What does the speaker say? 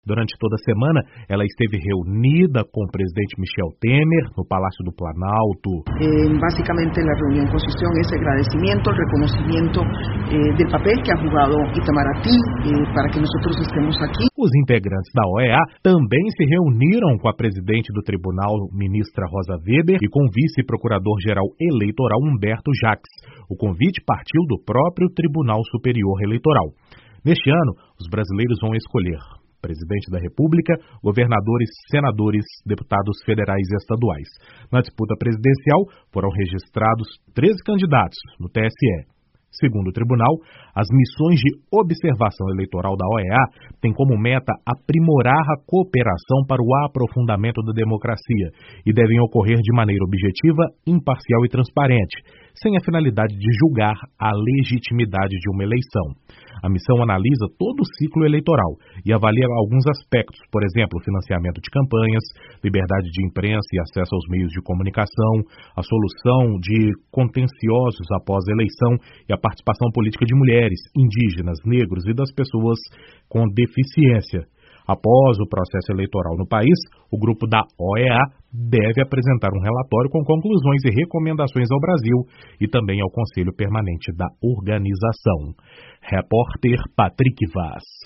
Durante toda a semana, ela esteve reunida com o presidente Michel Temer no Palácio do Planalto. Básicamente, a reunião consistiu em esse agradecimento, reconhecimento do papel que ha jugado Itamaraty para que nós estemos aqui. Os integrantes da OEA também se reuniram com a presidente do tribunal, ministra Rosa Weber, e com o vice-procurador-geral eleitoral Humberto Jacques. O convite partiu do próprio Tribunal Superior Eleitoral. Neste ano, os brasileiros vão escolher presidente da República, governadores, senadores, deputados federais e estaduais. Na disputa presidencial, foram registrados 13 candidatos no TSE. Segundo o tribunal, as missões de observação eleitoral da OEA têm como meta aprimorar a cooperação para o aprofundamento da democracia e devem ocorrer de maneira objetiva, imparcial e transparente, sem a finalidade de julgar a legitimidade de uma eleição. A missão analisa todo o ciclo eleitoral e avalia alguns aspectos, por exemplo, financiamento de campanhas, liberdade de imprensa e acesso aos meios de comunicação, a solução de contenciosos após a eleição e a participação política de mulheres, indígenas, negros e das pessoas com deficiência. Após o processo eleitoral no país, o grupo da OEA deve apresentar um relatório com conclusões e recomendações ao Brasil e também ao Conselho Permanente da organização. Repórter Patrick Vaz.